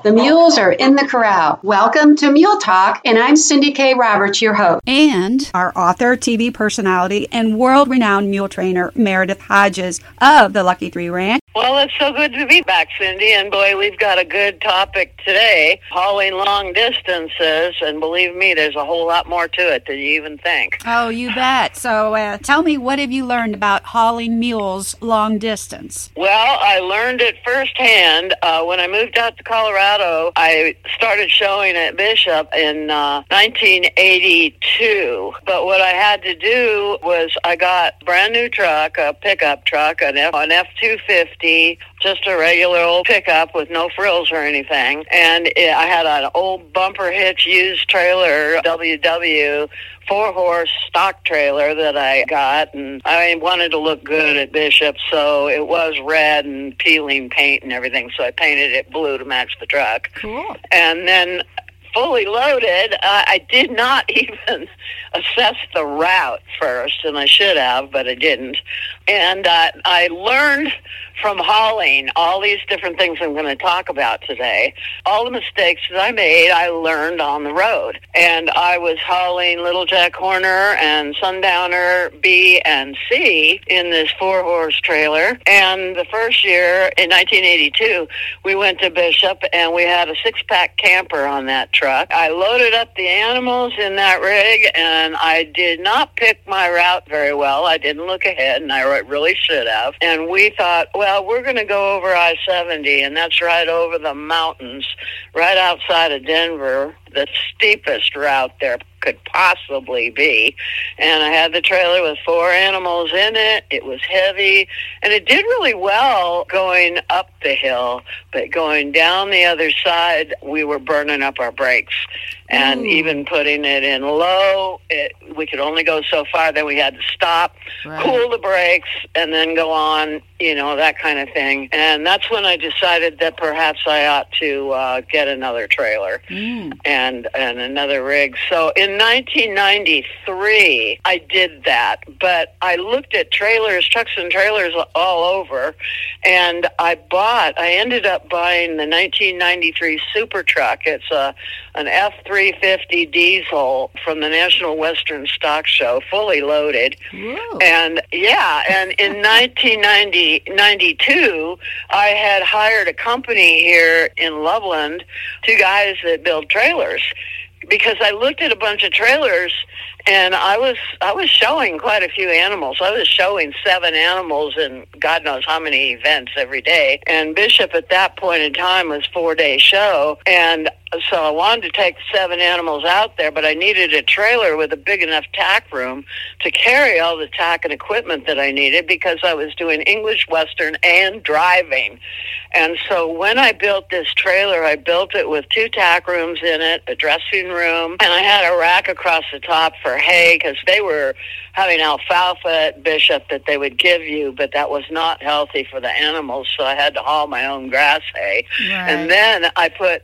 The mules are in the corral. Welcome to Mule Talk, and I'm Cindy K. Roberts, your host. And our author, TV personality, and world-renowned mule trainer, Meredith Hodges of the Lucky 3 Ranch. Well, it's so good to be back, Cindy, and boy, we've got a good topic today, hauling long distances, and believe me, there's a whole lot more to it than you even think. Oh, you bet. So tell me, what have you learned about hauling mules long distance? Well, I learned it firsthand. When I moved out to Colorado, I started showing at Bishop in 1982, but what I had to do was I got a brand new truck, a pickup truck, an F-250, just a regular old pickup with no frills or anything. And I had an old bumper hitch used trailer, WW, 4-horse stock trailer that I got. And I wanted to look good at Bishop, so it was red and peeling paint and everything. So I painted it blue to match the truck. Cool. And then fully loaded, I did not even assess the route first, and I should have, but I didn't. And I learned from hauling all these different things I'm going to talk about today. All the mistakes that I made, I learned on the road. And I was hauling Little Jack Horner and Sundowner B and C in this 4-horse trailer. And the first year, in 1982, we went to Bishop, and we had a 6-pack camper on that truck. I loaded up the animals in that rig, and I did not pick my route very well. I didn't look ahead, and I really should have. And we thought, well, we're going to go over I-70, and that's right over the mountains, right outside of Denver, the steepest route there could possibly be. And I had the trailer with 4 animals in it. It was heavy, and it did really well going up the hill, but going down the other side, we were burning up our brakes. And even putting it in low, we could only go so far. Then we had to stop, cool the brakes, and then go on, that kind of thing. And that's when I decided that perhaps I ought to get another trailer and another rig. So in 1993, I did that. But I looked at trucks and trailers all over, and I ended up buying the 1993 Super Truck. It's an F-350 diesel from the National Western Stock Show, fully loaded. Whoa. And and in 1992, I had hired a company here in Loveland, 2 guys that build trailers, because I looked at a bunch of trailers, and I was showing quite a few animals. I was showing 7 animals in God knows how many events every day. And Bishop at that point in time was 4-day show. And so I wanted to take 7 animals out there, but I needed a trailer with a big enough tack room to carry all the tack and equipment that I needed, because I was doing English Western and driving. And so when I built this trailer, I built it with 2 tack rooms in it, a dressing room, and I had a rack across the top for hay, because they were having alfalfa at Bishop that they would give you, but that was not healthy for the animals, so I had to haul my own grass hay. Right. And then I put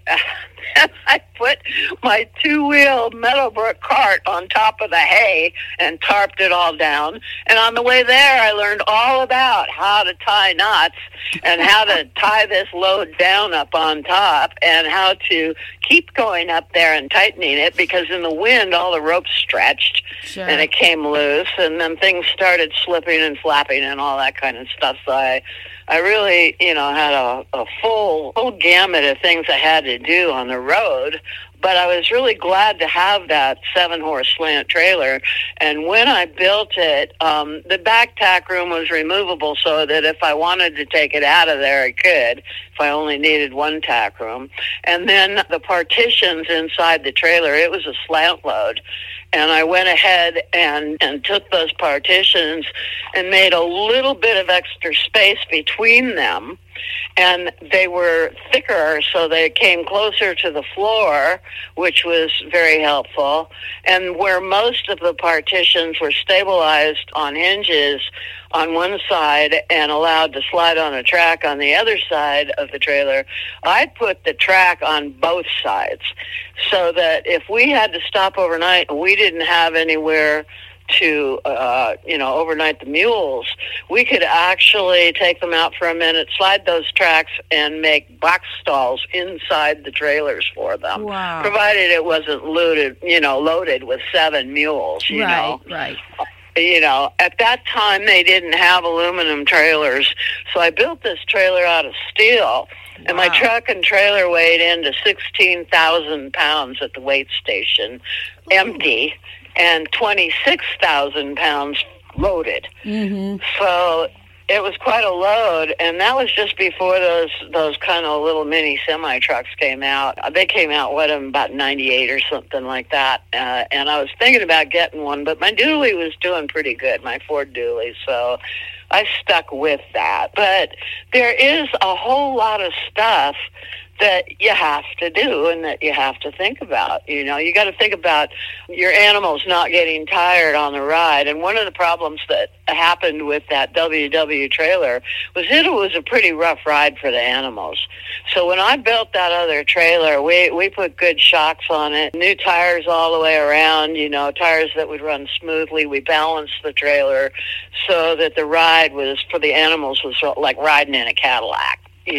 my 2-wheel Meadowbrook cart on top of the hay and tarped it all down. And on the way there, I learned all about how to tie knots and how to tie this load down up on top and how to keep going up there and tightening it, because in the wind, all the ropes stretched and it came loose, and then things started slipping and flapping and all that kind of stuff. So I really, had a full gamut of things I had to do on the road, but I was really glad to have that 7-horse slant trailer. And when I built it, the back tack room was removable, so that if I wanted to take it out of there, I could, if I only needed 1 tack room. And then the partitions inside the trailer, it was a slant load. And I went ahead and took those partitions and made a little bit of extra space between them. And they were thicker, so they came closer to the floor, which was very helpful. And where most of the partitions were stabilized on hinges on one side and allowed to slide on a track on the other side of the trailer, I put the track on both sides, so that if we had to stop overnight and we didn't have anywhere to, overnight the mules, we could actually take them out for a minute, slide those tracks, and make box stalls inside the trailers for them. Wow. Provided it wasn't loaded with 7 mules, you know. Right. At that time, they didn't have aluminum trailers. So I built this trailer out of steel. And my truck and trailer weighed into 16,000 pounds at the weight station, empty, and 26,000 pounds loaded. Mm-hmm. So it was quite a load, and that was just before those kind of little mini semi trucks came out. They came out about 98 or something like that, and I was thinking about getting one, but my dually was doing pretty good, my Ford dually, so I stuck with that. But there is a whole lot of stuff that you have to do and that you have to think about. You got to think about your animals not getting tired on the ride. And one of the problems that happened with that WW trailer was it was a pretty rough ride for the animals. So when I built that other trailer, we put good shocks on it, new tires all the way around, tires that would run smoothly. We balanced the trailer so that the ride for the animals was like riding in a Cadillac.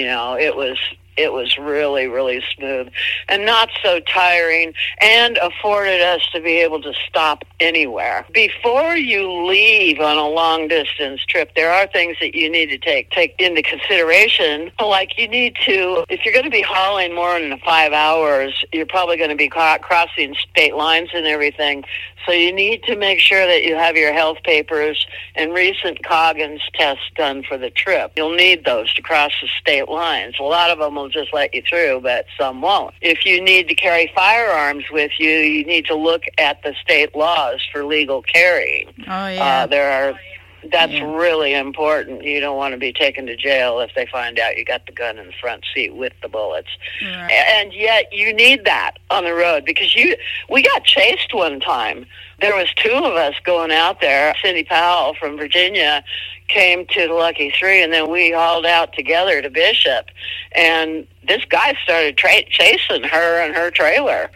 It was really, really smooth and not so tiring, and afforded us to be able to stop anywhere. Before you leave on a long-distance trip, there are things that you need to take into consideration. Like you need to, if you're going to be hauling more than 5 hours, you're probably going to be crossing state lines and everything. So you need to make sure that you have your health papers and recent Coggins tests done for the trip. You'll need those to cross the state lines. A lot of them will just let you through, but some won't. If you need to carry firearms with you, you need to look at the state laws for legal carrying. Oh, yeah. That's really important. You don't want to be taken to jail if they find out you got the gun in the front seat with the bullets. Right. And yet you need that on the road because we got chased one time. There was 2 of us going out there. Cindy Powell from Virginia came to the Lucky 3, and then we hauled out together to Bishop. And this guy started chasing her and her trailer,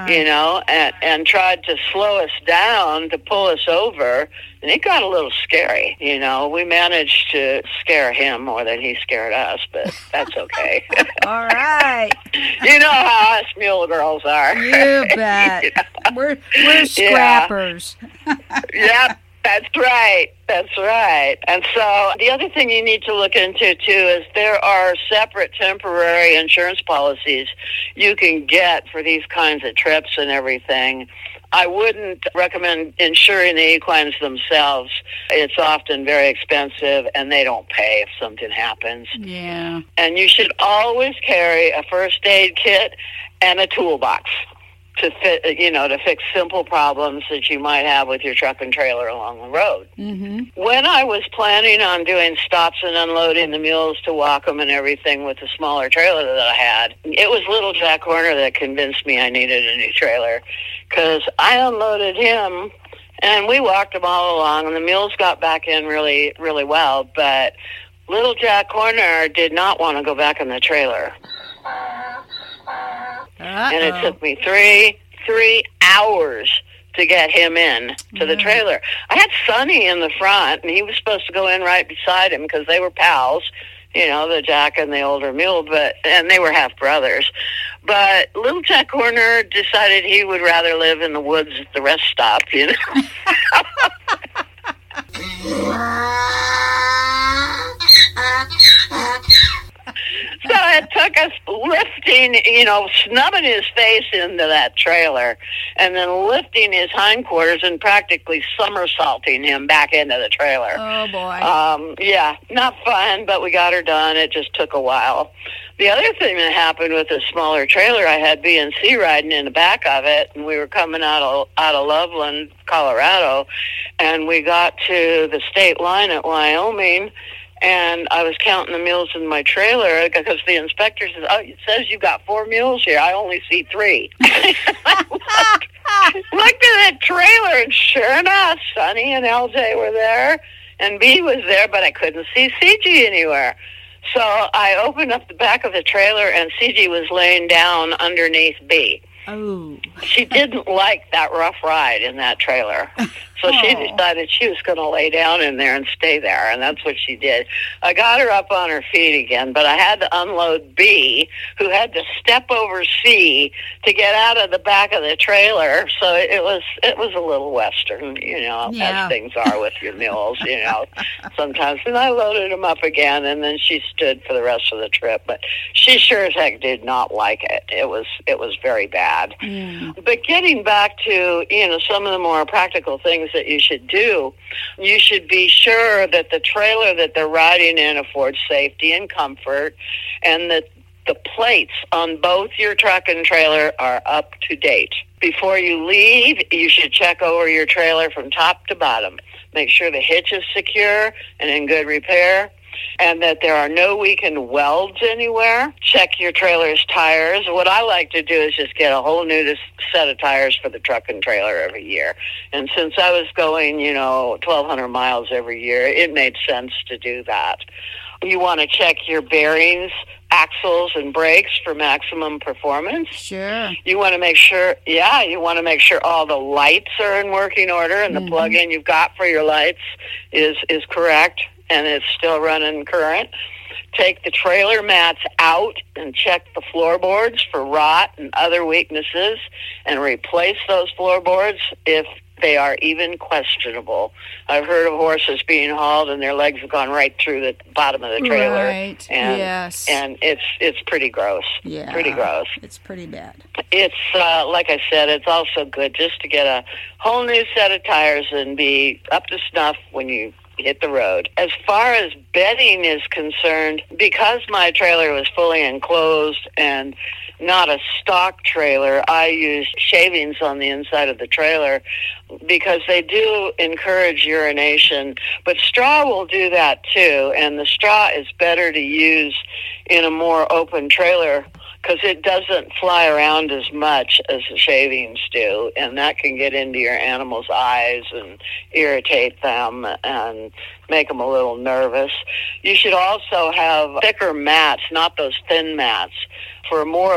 and tried to slow us down to pull us over. And it got a little scary, We managed to scare him more than he scared us, but that's okay. All right. You know how us mule girls are. You bet. We're scrappers. Yep. That's right. And so the other thing you need to look into, too, is there are separate temporary insurance policies you can get for these kinds of trips and everything. I wouldn't recommend insuring the equines themselves. It's often very expensive, and they don't pay if something happens. Yeah. And you should always carry a first aid kit and a toolbox to fix simple problems that you might have with your truck and trailer along the road. Mm-hmm. When I was planning on doing stops and unloading the mules to walk them and everything with the smaller trailer that I had, it was little Jack Horner that convinced me I needed a new trailer, because I unloaded him and we walked them all along, and the mules got back in really, really well, but little Jack Horner did not want to go back in the trailer. Uh-oh. And it took me three hours to get him in to the trailer. I had Sonny in the front, and he was supposed to go in right beside him because they were pals, the Jack and the older mule, and they were half brothers. But little Jack Horner decided he would rather live in the woods at the rest stop, So it took us lifting, snubbing his face into that trailer and then lifting his hindquarters and practically somersaulting him back into the trailer. Oh, boy. Yeah, not fun, but we got her done. It just took a while. The other thing that happened with the smaller trailer, I had BNC riding in the back of it, and we were coming out of Loveland, Colorado, and we got to the state line at Wyoming, and I was counting the mules in my trailer because the inspector says, "Oh, it says you got 4 mules here. I only see 3." Looked at that trailer, and sure enough, Sonny and LJ were there, and B was there, but I couldn't see CG anywhere. So I opened up the back of the trailer, and CG was laying down underneath B. Oh. She didn't like that rough ride in that trailer. So she decided she was going to lay down in there and stay there, and that's what she did. I got her up on her feet again, but I had to unload B, who had to step over C to get out of the back of the trailer. So it was a little Western, as things are with your mules, sometimes. And I loaded them up again, and then she stood for the rest of the trip. But she sure as heck did not like it. It was very bad. But getting back to, some of the more practical things that you should do, you should be sure that the trailer that they're riding in affords safety and comfort, and that the plates on both your truck and trailer are up to date. Before you leave, you should check over your trailer from top to bottom. Make sure the hitch is secure and in good repair, and that there are no weakened welds anywhere. Check your trailer's tires. What I like to do is just get a whole new set of tires for the truck and trailer every year. And since I was going, 1,200 miles every year, it made sense to do that. You want to check your bearings, axles, and brakes for maximum performance. Sure. You want to make sure, all the lights are in working order, and the plug-in you've got for your lights is correct and it's still running current. Take the trailer mats out and check the floorboards for rot and other weaknesses, and replace those floorboards if they are even questionable. I've heard of horses being hauled and their legs have gone right through the bottom of the trailer. Right. Yes. And it's pretty gross. Yeah. Pretty gross. It's pretty bad. It's, like I said, it's also good just to get a whole new set of tires and be up to snuff when you hit the road. As far as bedding is concerned, because my trailer was fully enclosed and not a stock trailer, I used shavings on the inside of the trailer because they do encourage urination, but straw will do that too, and the straw is better to use in a more open trailer because it doesn't fly around as much as the shavings do, and that can get into your animal's eyes and irritate them and make them a little nervous. You should also have thicker mats, not those thin mats, for more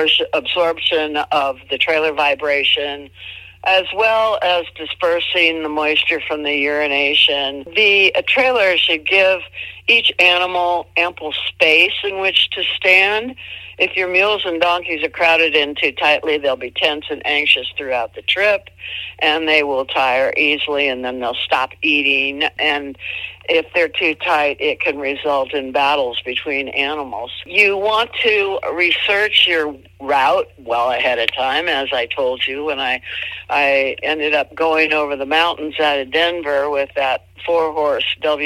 absorption of the trailer vibration, as well as dispersing the moisture from the urination. The trailer should give each animal ample space in which to stand. If your mules and donkeys are crowded in too tightly, they'll be tense and anxious throughout the trip, and they will tire easily, and then they'll stop eating. And if they're too tight, it can result in battles between animals. You want to research your route well ahead of time, as I told you when I ended up going over the mountains out of Denver with that 4-horse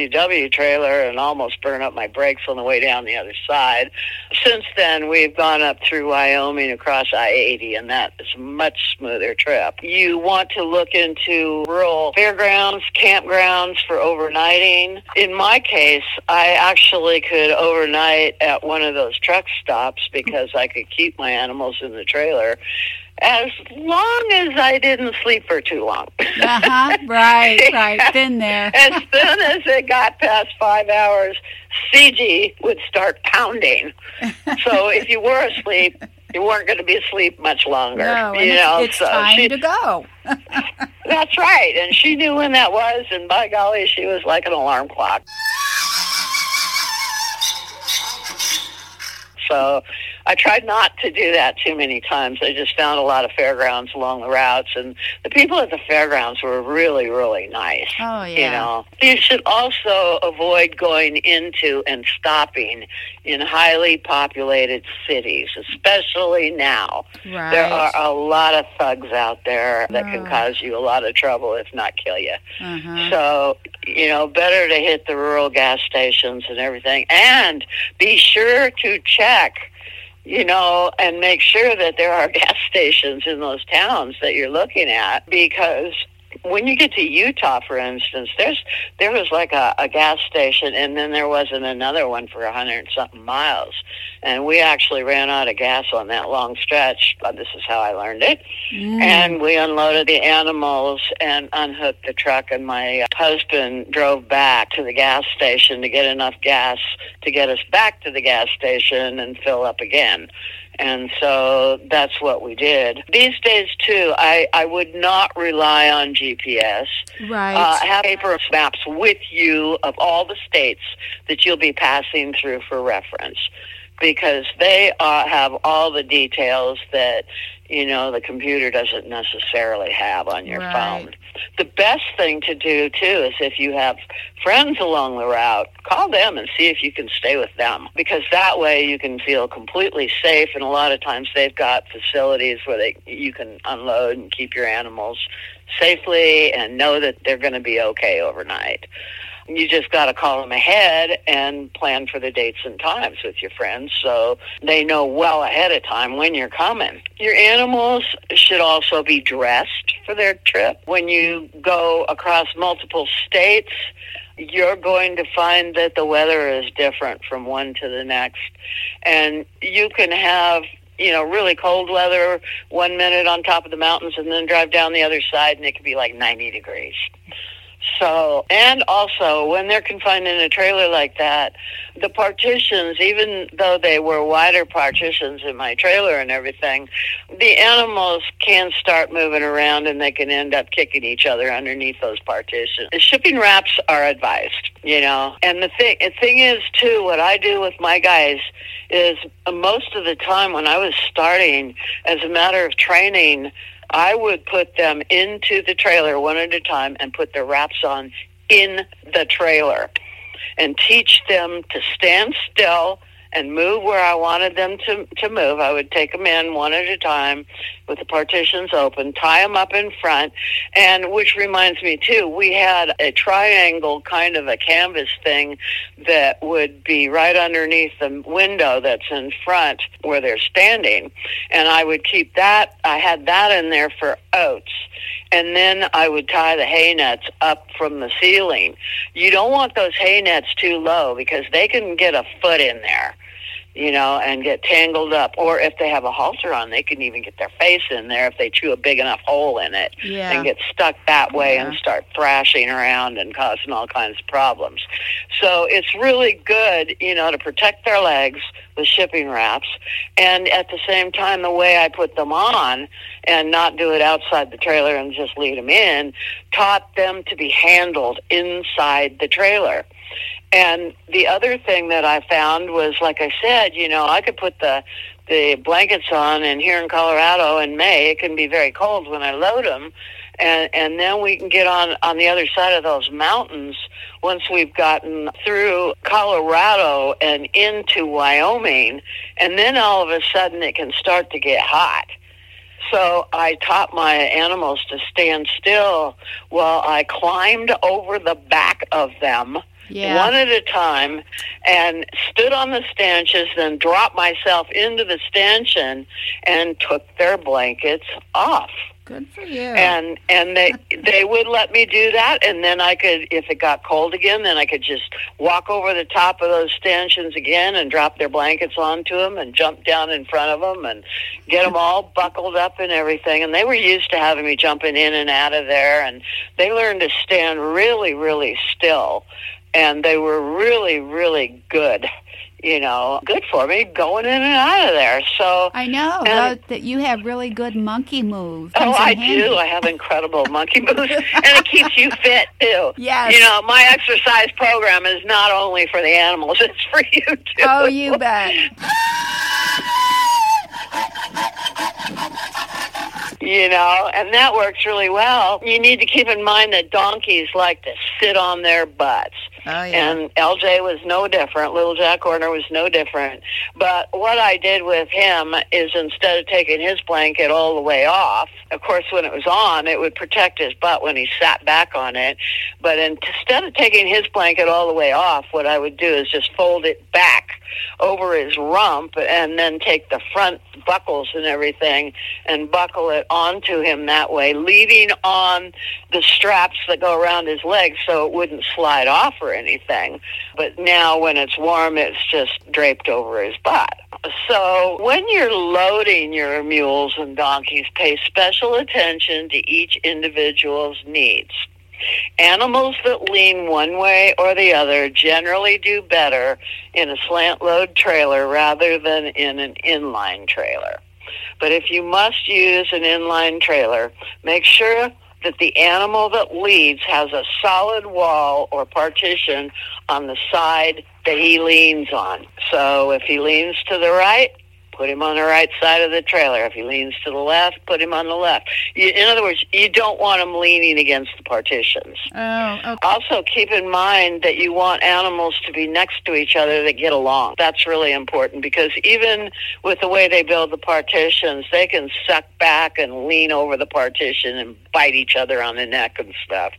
WW trailer and almost burned up my brakes on the way down the other side. Since then, we've gone up through Wyoming across I-80, and that is a much smoother trip. You want to look into rural fairgrounds, campgrounds for overnighting. In my case, I actually could overnight at one of those truck stops because I could keep my animals in the trailer as long as I didn't sleep for too long. Right. Been there. As soon as it got past 5 hours, CG would start pounding. So if you were asleep, you weren't going to be asleep much longer. No, and it's time to go. That's right. And she knew when that was, and by golly, she was like an alarm clock. So I tried not to do that too many times. I just found a lot of fairgrounds along the routes, and the people at the fairgrounds were really, really nice. Oh, yeah. You should also avoid going into and stopping in highly populated cities, especially now. Right. There are a lot of thugs out there that can cause you a lot of trouble, if not kill you. So, better to hit the rural gas stations and everything, and be sure to check and make sure that there are gas stations in those towns that you're looking at, because when you get to Utah, for instance, there was like a gas station, and then there wasn't another one for 100-something miles. And we actually ran out of gas on that long stretch. This is how I learned it. And we unloaded the animals and unhooked the truck, and my husband drove back to the gas station to get enough gas to get us back to the gas station and fill up again. And so that's what we did. These days, too, I would not rely on GPS. Right. Have paper maps with you of all the states that you'll be passing through for reference, because they have all the details that, the computer doesn't necessarily have on your phone. The best thing to do, too, is if you have friends along the route, call them and see if you can stay with them, because that way you can feel completely safe, and a lot of times they've got facilities where you can unload and keep your animals safely and know that they're going to be okay overnight. You just got to call them ahead and plan for the dates and times with your friends so they know well ahead of time when you're coming. Your animals should also be dressed for their trip. When you go across multiple states, you're going to find that the weather is different from one to the next. And you can have really cold weather 1 minute on top of the mountains and then drive down the other side and it could be like 90 degrees. So, and also, when they're confined in a trailer like that, the partitions, even though they were wider partitions in my trailer and everything, the animals can start moving around and they can end up kicking each other underneath those partitions. The shipping wraps are advised, And the thing is, too, what I do with my guys is most of the time when I was starting, as a matter of training, I would put them into the trailer one at a time and put their wraps on in the trailer and teach them to stand still and move where I wanted them to move. I would take them in one at a time with the partitions open, tie them up in front, and which reminds me, too, we had a triangle kind of a canvas thing that would be right underneath the window that's in front where they're standing, and I would keep that. I had that in there for oats. And then I would tie the hay nets up from the ceiling. You don't want those hay nets too low because they can get a foot in there, and get tangled up. Or if they have a halter on, they can even get their face in there if they chew a big enough hole in it and get stuck that way and start thrashing around and causing all kinds of problems. So it's really good, to protect their legs with shipping wraps. And at the same time, the way I put them on and not do it outside the trailer and just lead them in, taught them to be handled inside the trailer. And the other thing that I found was, like I said, I could put the blankets on, and here in Colorado in May, it can be very cold when I load them. And then we can get on the other side of those mountains once we've gotten through Colorado and into Wyoming. And then all of a sudden it can start to get hot. So I taught my animals to stand still while I climbed over the back of them one at a time and stood on the stanchions, then dropped myself into the stanchion and took their blankets off. Good for you. And they would let me do that, and then I could, if it got cold again, then I could just walk over the top of those stanchions again and drop their blankets onto them and jump down in front of them and get them all buckled up and everything. And they were used to having me jumping in and out of there, and they learned to stand really, really still, and they were really, really good. Good for me going in and out of there. So I know that you have really good monkey moves. Oh, I do. I have incredible monkey moves, and it keeps you fit too. Yes. My exercise program is not only for the animals; it's for you too. Oh, you bet. And that works really well. You need to keep in mind that donkeys like to sit on their butts. Oh, yeah. And LJ was no different. Little Jack Horner was no different. But what I did with him is instead of taking his blanket all the way off, of course, when it was on, it would protect his butt when he sat back on it. But instead of taking his blanket all the way off, what I would do is just fold it back over his rump and then take the front buckles and everything and buckle it onto him that way, leaving on the straps that go around his legs so it wouldn't slide off or anything. But now when it's warm, it's just draped over his butt. So when you're loading your mules and donkeys, pay special attention to each individual's needs. Animals that lean one way or the other generally do better in a slant load trailer rather than in an inline trailer. But if you must use an inline trailer, make sure that the animal that leads has a solid wall or partition on the side that he leans on. So if he leans to the right, put him on the right side of the trailer. If he leans to the left, put him on the left. In other words, you don't want him leaning against the partitions. Oh, okay. Also, keep in mind that you want animals to be next to each other that get along. That's really important because even with the way they build the partitions, they can suck back and lean over the partition and bite each other on the neck and stuff.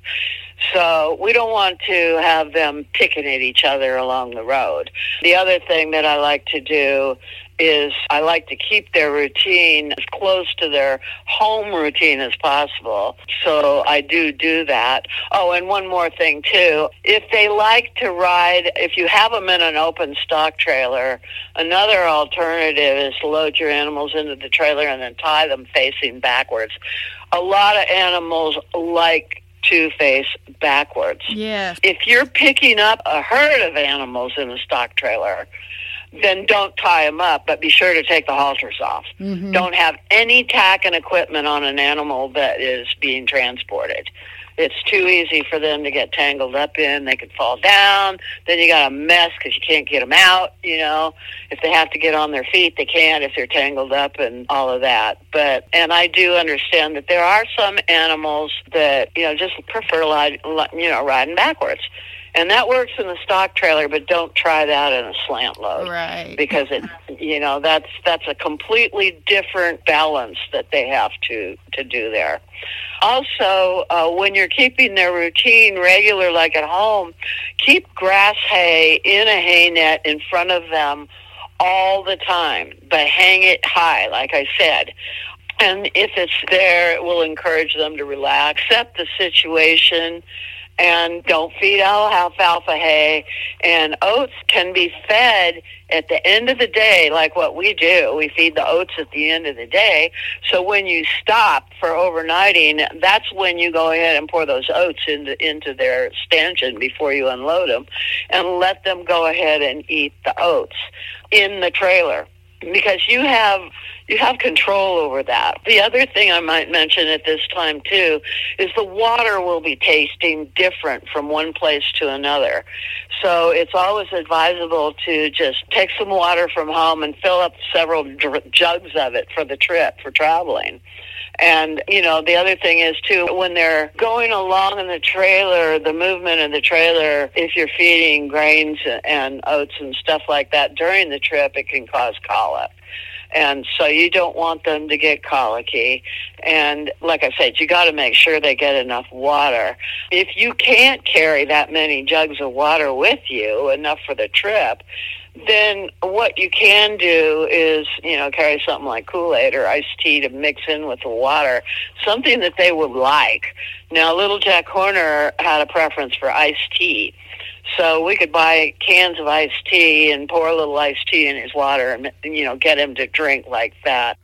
So we don't want to have them picking at each other along the road. The other thing that I like to do is I like to keep their routine as close to their home routine as possible. So I do that. Oh, and one more thing, too. If they like to ride, if you have them in an open stock trailer, another alternative is to load your animals into the trailer and then tie them facing backwards. A lot of animals like to face backwards. Yes. If you're picking up a herd of animals in a stock trailer, then don't tie them up, but be sure to take the halters off. Mm-hmm. Don't have any tack and equipment on an animal that is being transported. It's too easy for them to get tangled up in. They could fall down. Then you got a mess because you can't get them out, you know. If they have to get on their feet, they can't if they're tangled up and all of that. And I do understand that there are some animals that, you know, just prefer, riding backwards. And that works in the stock trailer, but don't try that in a slant load. Right. Because that's a completely different balance that they have to do there. Also, when you're keeping their routine regular like at home, keep grass hay in a hay net in front of them all the time, but hang it high, like I said. And if it's there, it will encourage them to relax, accept the situation, and don't feed alfalfa hay. And oats can be fed at the end of the day, like what we do. We feed the oats at the end of the day. So when you stop for overnighting, that's when you go ahead and pour those oats into their stanchion before you unload them, and let them go ahead and eat the oats in the trailer, because you have control over that. The other thing I might mention at this time, too, is the water will be tasting different from one place to another. So it's always advisable to just take some water from home and fill up several jugs of it for the trip, for traveling. And, you know, the other thing is, too, when they're going along in the trailer, the movement of the trailer, if you're feeding grains and oats and stuff like that during the trip, it can cause colic. And so you don't want them to get colicky. And like I said, you got to make sure they get enough water. If you can't carry that many jugs of water with you, enough for the trip, then what you can do is, you know, carry something like Kool-Aid or iced tea to mix in with the water, something that they would like. Now, Little Jack Horner had a preference for iced tea. So we could buy cans of iced tea and pour a little iced tea in his water and, you know, get him to drink like that.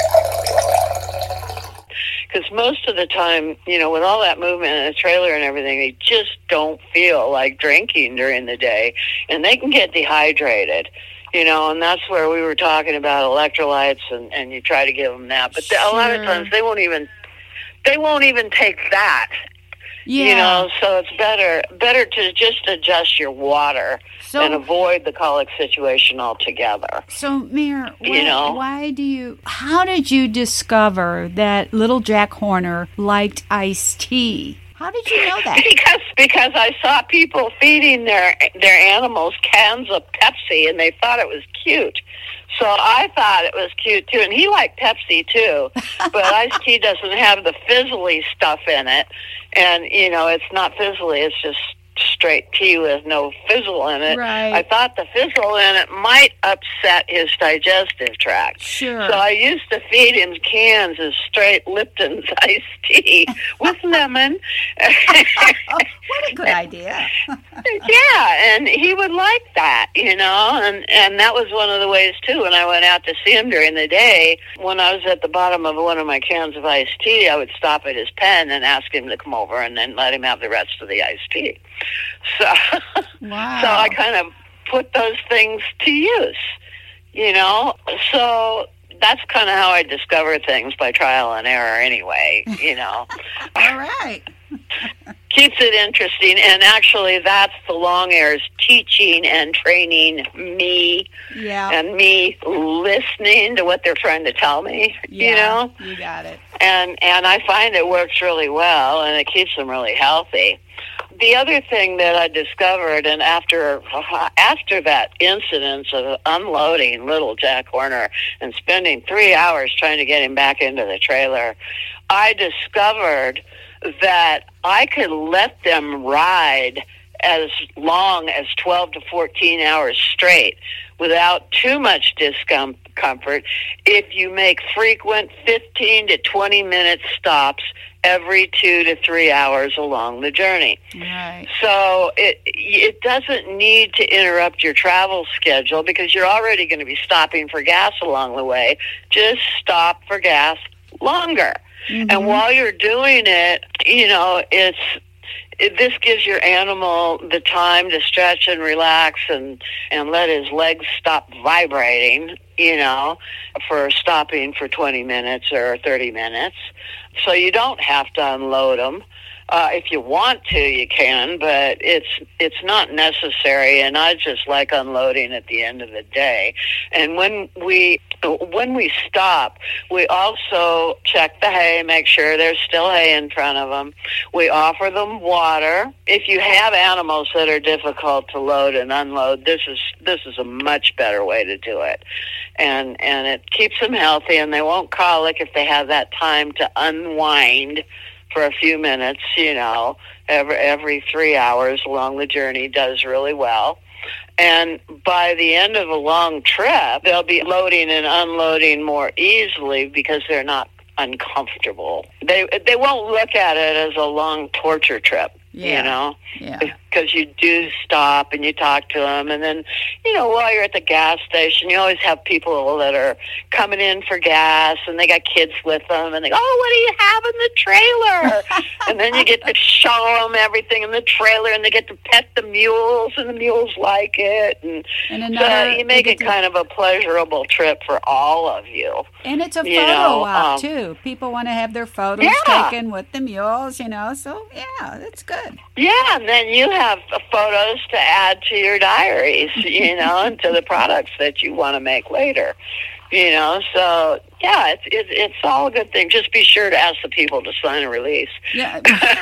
Because most of the time, you know, with all that movement in the trailer and everything, they just don't feel like drinking during the day. And they can get dehydrated, you know, and that's where we were talking about electrolytes, and you try to give them that. But a lot of times they won't even take that. Yeah. You know, so it's better to just adjust your water and avoid the colic situation altogether. So, Mayor, how did you discover that Little Jack Horner liked iced tea? How did you know that? Because I saw people feeding their animals cans of Pepsi, and they thought it was cute. So I thought it was cute, too. And he liked Pepsi, too. But iced tea doesn't have the fizzly stuff in it. And, you know, it's not fizzly. It's just straight tea with no fizzle in it. Right. I thought the fizzle in it might upset his digestive tract. Sure. So I used to feed him cans of straight Lipton's iced tea with lemon. Oh, what a good idea. Yeah, and he would like that, and that was one of the ways, too, when I went out to see him during the day. When I was at the bottom of one of my cans of iced tea, I would stop at his pen and ask him to come over and then let him have the rest of the iced tea. So, wow. So I kind of put those things to use, So that's kind of how I discover things, by trial and error anyway, All right. Keeps it interesting, and actually that's the long-ears teaching and training me, and me listening to what they're trying to tell me, You got it. And I find it works really well, and it keeps them really healthy. The other thing that I discovered, and after that incident of unloading little Jack Horner and spending 3 hours trying to get him back into the trailer, I discovered that I could let them ride as long as 12 to 14 hours straight without too much discomfort if you make frequent 15 to 20 minute stops every 2 to 3 hours along the journey. Right. So it doesn't need to interrupt your travel schedule because you're already going to be stopping for gas along the way. Just stop for gas longer. Mm-hmm. And while you're doing it, this gives your animal the time to stretch and relax and let his legs stop vibrating, for stopping for 20 minutes or 30 minutes. So you don't have to unload them. If you want to, you can, but it's not necessary, and I just like unloading at the end of the day. And when we stop, we also check the hay, make sure there's still hay in front of them. We offer them water. If you have animals that are difficult to load and unload, this is a much better way to do it. And it keeps them healthy, and they won't colic if they have that time to unwind for a few minutes, every 3 hours along the journey does really well. And by the end of a long trip, they'll be loading and unloading more easily because they're not uncomfortable. They won't look at it as a long torture trip, Yeah. Because you do stop and you talk to them. And then, while you're at the gas station, you always have people that are coming in for gas, and they got kids with them, and they go, "Oh, what do you have in the trailer?" And then you get to show them everything in the trailer, and they get to pet the mules, and the mules like it. And so you make it kind of a pleasurable trip for all of you. And it's a photo op, too. People want to have their photos taken with the mules, so, that's good. Yeah, and then you have photos to add to your diaries, and to the products that you want to make later, So, it's all a good thing. Just be sure to ask the people to sign a release. Yeah.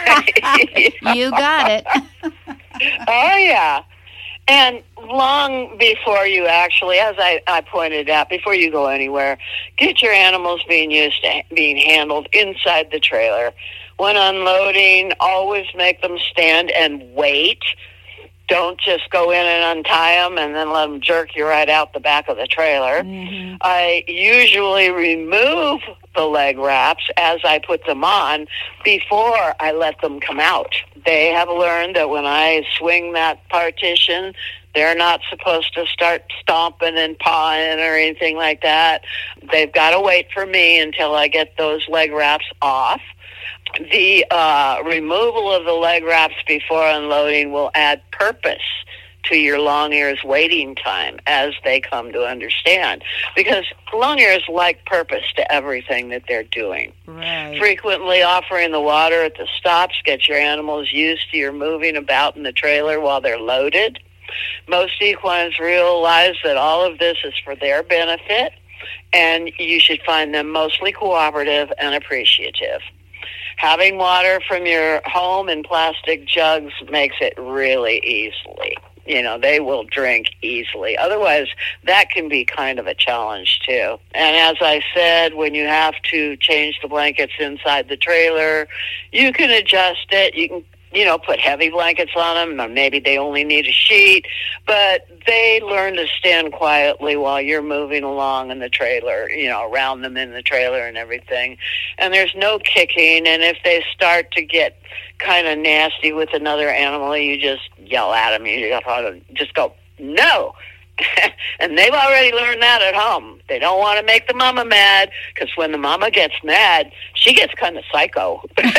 You got it. Oh, yeah. And long before you actually, as I pointed out, before you go anywhere, get your animals being used to being handled inside the trailer. When unloading, always make them stand and wait. Don't just go in and untie them and then let them jerk you right out the back of the trailer. Mm-hmm. I usually remove the leg wraps as I put them on before I let them come out. They have learned that when I swing that partition, they're not supposed to start stomping and pawing or anything like that. They've got to wait for me until I get those leg wraps off. The removal of the leg wraps before unloading will add purpose to your long ears waiting time as they come to understand. Because long ears like purpose to everything that they're doing. Right. Frequently offering the water at the stops gets your animals used to your moving about in the trailer while they're loaded. Most equines realize that all of this is for their benefit, and you should find them mostly cooperative and appreciative. Having water from your home in plastic jugs makes it really easily. They will drink easily. Otherwise, that can be kind of a challenge, too. And as I said, when you have to change the blankets inside the trailer, you can adjust it. You can put heavy blankets on them, or maybe they only need a sheet, but they learn to stand quietly while you're moving along in the trailer, around them in the trailer and everything. And there's no kicking, and if they start to get kind of nasty with another animal, you just yell at them. You just go, no. And they've already learned that at home. They don't want to make the mama mad, because when the mama gets mad, she gets kind of psycho.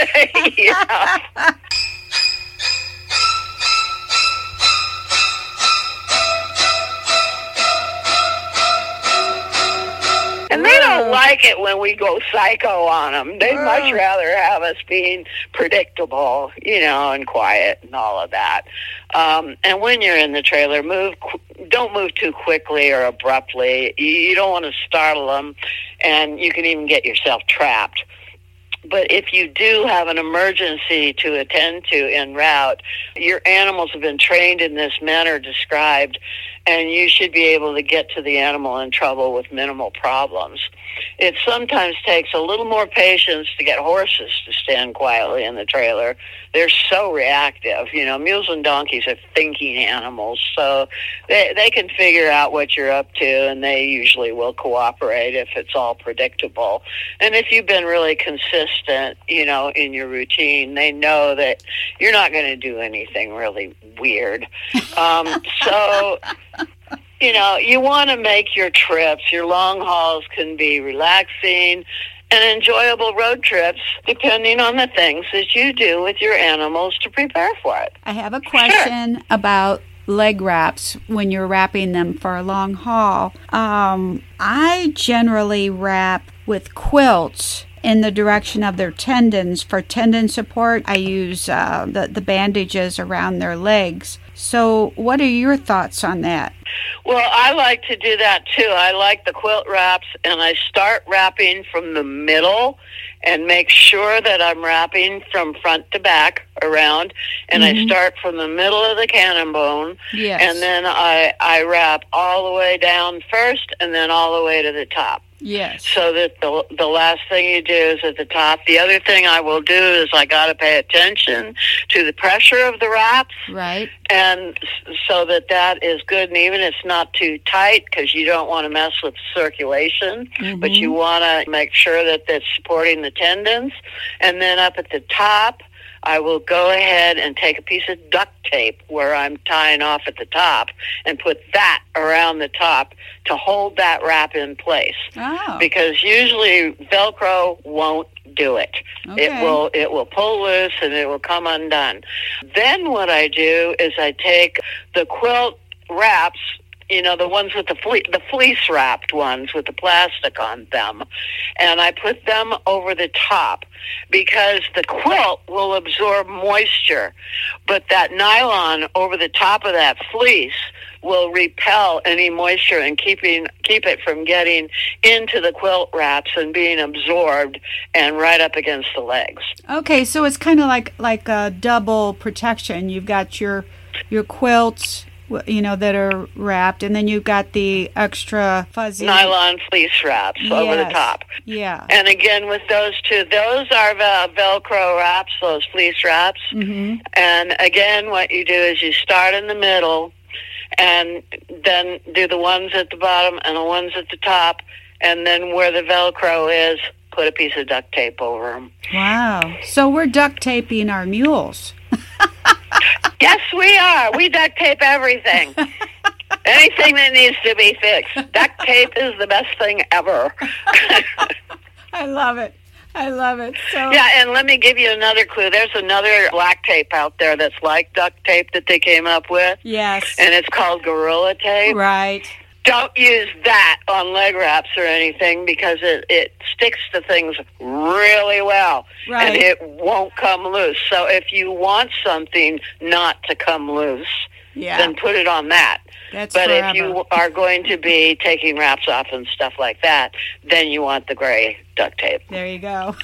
And they don't like it when we go psycho on them. They'd much rather have us being predictable, and quiet and all of that. And when you're in the trailer, don't move too quickly or abruptly. You don't want to startle them, and you can even get yourself trapped. But if you do have an emergency to attend to en route, your animals have been trained in this manner described, and you should be able to get to the animal in trouble with minimal problems. It sometimes takes a little more patience to get horses to stand quietly in the trailer. They're so reactive. Mules and donkeys are thinking animals, so they can figure out what you're up to, and they usually will cooperate if it's all predictable. And if you've been really consistent, in your routine, they know that you're not going to do anything really weird. So... you want to make your trips. Your long hauls can be relaxing and enjoyable road trips, depending on the things that you do with your animals to prepare for it. I have a question about leg wraps when you're wrapping them for a long haul. I generally wrap with quilts in the direction of their tendons. For tendon support, I use the bandages around their legs. So what are your thoughts on that? Well, I like to do that too. I like the quilt wraps, and I start wrapping from the middle and make sure that I'm wrapping from front to back around, and I start from the middle of the cannon bone, and then I wrap all the way down first and then all the way to the top. Yes. So that the last thing you do is at the top. The other thing I will do is I got to pay attention to the pressure of the wraps. Right. And so that is good, and even it's not too tight, because you don't want to mess with circulation, but you want to make sure that that's supporting the tendons. And then up at the top, I will go ahead and take a piece of duct tape where I'm tying off at the top and put that around the top to hold that wrap in place. Oh. Because usually Velcro won't do it. Okay. It will pull loose and it will come undone. Then what I do is I take the quilt wraps, the ones with the fleece wrapped ones with the plastic on them, and I put them over the top, because the quilt will absorb moisture, but that nylon over the top of that fleece will repel any moisture and keep it from getting into the quilt wraps and being absorbed and right up against the legs. Okay, so it's kind of like a double protection. You've got your quilts, that are wrapped, and then you've got the extra fuzzy nylon fleece wraps over the top. Yeah. And again, with those two, those are Velcro wraps, those fleece wraps. Mm-hmm. And again, what you do is you start in the middle, and then do the ones at the bottom and the ones at the top, and then where the Velcro is, put a piece of duct tape over them. Wow. So we're duct taping our mules. Yes, we are. We duct tape everything. Anything that needs to be fixed. Duct tape is the best thing ever. I love it. So yeah, and let me give you another clue. There's another black tape out there that's like duct tape that they came up with. Yes. And it's called Gorilla Tape. Right. Don't use that on leg wraps or anything, because it sticks to things really well. Right. And it won't come loose. So if you want something not to come loose, then put it on that. But if you are going to be taking wraps off and stuff like that, then you want the gray duct tape. There you go.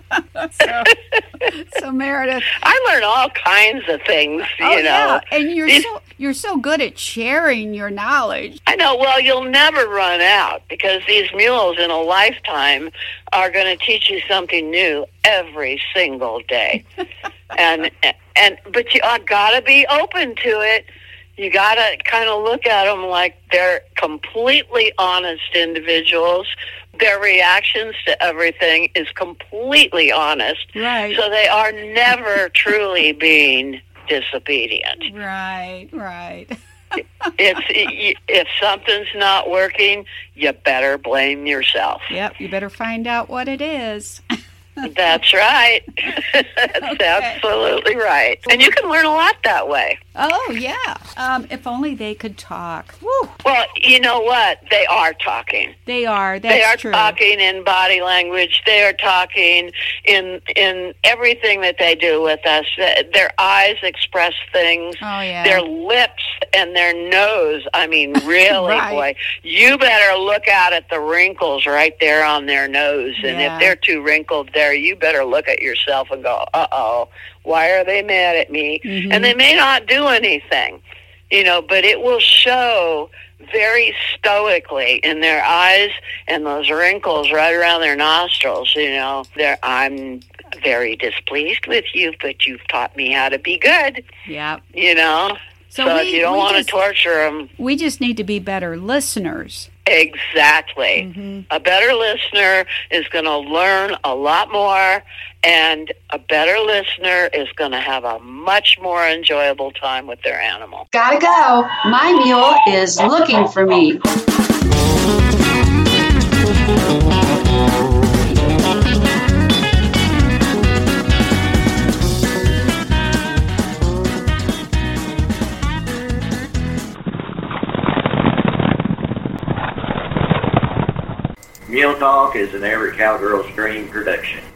So Meredith, I learn all kinds of things, Yeah. And you're so good at sharing your knowledge. I know. Well, you'll never run out, because these mules in a lifetime are going to teach you something new every single day. and But you gotta be open to it. You gotta kind of look at them like they're completely honest individuals. Their reactions to everything is completely honest. Right. So they are never truly being disobedient. Right. If something's not working, you better blame yourself. Yep, you better find out what it is. That's right. That's absolutely right. And you can learn a lot that way. Oh, yeah. If only they could talk. Woo. Well, you know what? They are talking. They are. That's true. They are talking in body language. They are talking in everything that they do with us. Their eyes express things. Oh, yeah. Their lips and their nose. I mean, really, Right. boy. You better look out at the wrinkles right there on their nose. And Yeah. if they're too wrinkled there, you better look at yourself and go, uh-oh, why are they mad at me? Mm-hmm. And they may not do anything, but it will show very stoically in their eyes and those wrinkles right around their nostrils, I'm very displeased with you, but you've taught me how to be good, Yep. So if you don't want to torture them. We just need to be better listeners. Exactly. Mm-hmm. A better listener is going to learn a lot more, and a better listener is going to have a much more enjoyable time with their animal. Gotta go. My mule is looking for me. Mule Talk is an Everett Cowgirls Dream production.